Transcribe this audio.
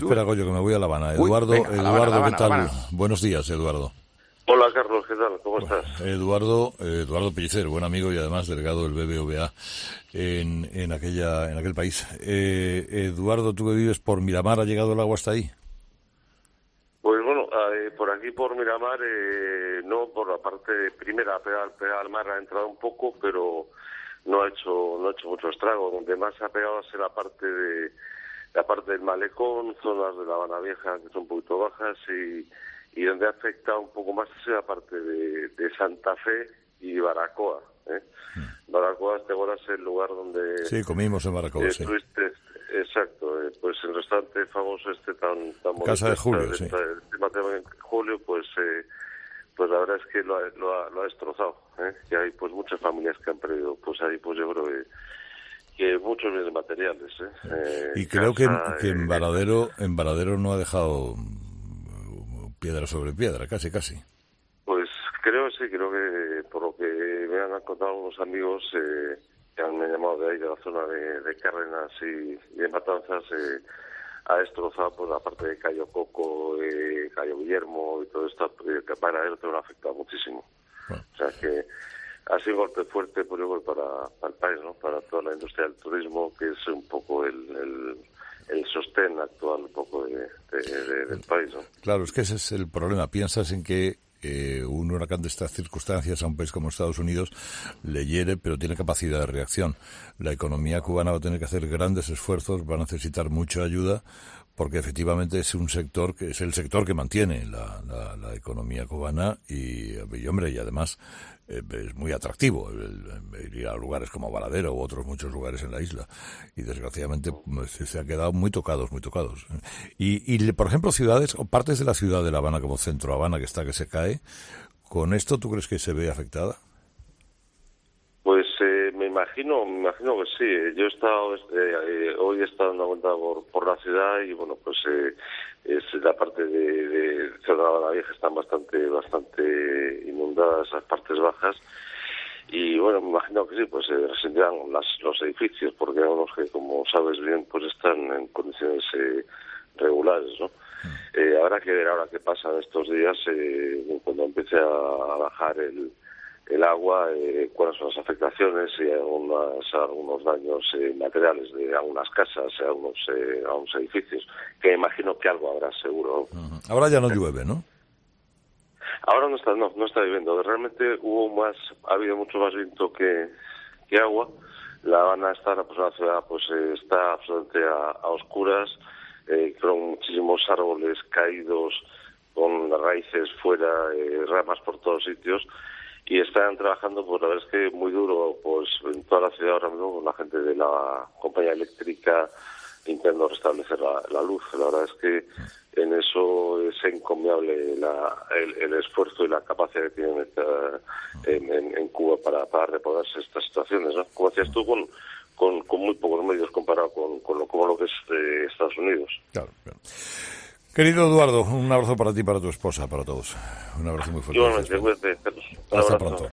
Espera, Goyo, que me voy a La Habana. Uy, Eduardo, venga, La Habana, Eduardo, ¿qué tal? La Habana. Buenos días, Eduardo. Hola, Carlos, ¿qué tal? ¿Cómo estás? Eduardo Pellicer, buen amigo y además delegado del BBVA en aquel país. Eduardo, tú que vives por Miramar, ¿ha llegado el agua hasta ahí? Pues bueno, por aquí, por Miramar, no, por la parte primera, pegada al mar ha entrado un poco, pero no ha hecho mucho estrago. Donde más ha pegado es la parte del Malecón, zonas de La Habana Vieja que son un poquito bajas y donde ha afectado un poco más es la parte de Santa Fe y Baracoa. Baracoa, este ahora es el lugar donde... Sí, comimos en Baracoa, sí. Exacto, pues el restaurante famoso tan bonito. Casa de Julio, sí. El tema de Julio, pues la verdad es que lo ha destrozado. Que hay pues muchas familias que han perdido, pues ahí pues yo creo que muchos bienes materiales. Y creo que en Varadero no ha dejado piedra sobre piedra, casi. Pues creo que por lo que me han contado unos amigos que me han llamado de ahí, de la zona de Cárdenas y de Matanzas, ha destrozado pues la parte de Cayo Coco, Cayo Guillermo y todo esto, que para él te lo ha afectado muchísimo. Bueno. O sea que ha sido un golpe fuerte, pues yo creo, para el país, ¿no? Para toda la industria del turismo, que es un poco el sostén actual un poco del país, ¿no? Claro, es que ese es el problema. Piensas en que un huracán de estas circunstancias a un país como Estados Unidos le hiere, pero tiene capacidad de reacción. La economía cubana va a tener que hacer grandes esfuerzos, va a necesitar mucha ayuda, porque efectivamente es un sector que es el sector que mantiene la economía cubana y además es muy atractivo ir a lugares como Varadero u otros muchos lugares en la isla, y desgraciadamente se han quedado muy tocados. Y por ejemplo, ciudades o partes de la ciudad de La Habana, como Centro Habana, que se cae, ¿con esto tú crees que se ve afectada? Pues me imagino que sí. Yo he estado hoy he estado dando vuelta por la ciudad y bueno, pues es la parte de Ciudad de la Vieja están bastante inundadas las partes bajas y bueno, me imagino que sí, pues se resentirán los edificios porque algunos que, como sabes bien, pues están en condiciones regulares, ¿no? Habrá que ver ahora qué pasa en estos días cuando empiece a bajar el agua, cuáles son las afectaciones y algunos daños materiales de algunas casas, algunos edificios, que me imagino que algo habrá seguro. Uh-huh. Ahora ya no llueve, ¿no? Ahora no está lloviendo. Realmente ha habido mucho más viento que agua. La Habana está, pues la ciudad pues está absolutamente a oscuras, con muchísimos árboles caídos, con las raíces fuera, ramas por todos sitios. Y están trabajando, pues la verdad es que muy duro, pues en toda la ciudad ahora mismo, con la gente de la compañía eléctrica intentando restablecer la luz. La verdad es que en eso es encomiable el esfuerzo y la capacidad que tienen en Cuba para reponerse estas situaciones, ¿no? Como decías tú, con muy pocos medios comparado con lo que es Estados Unidos. Claro. Querido Eduardo, un abrazo para ti, para tu esposa, para todos. Un abrazo muy fuerte. Igualmente, cuídate. Hasta pronto.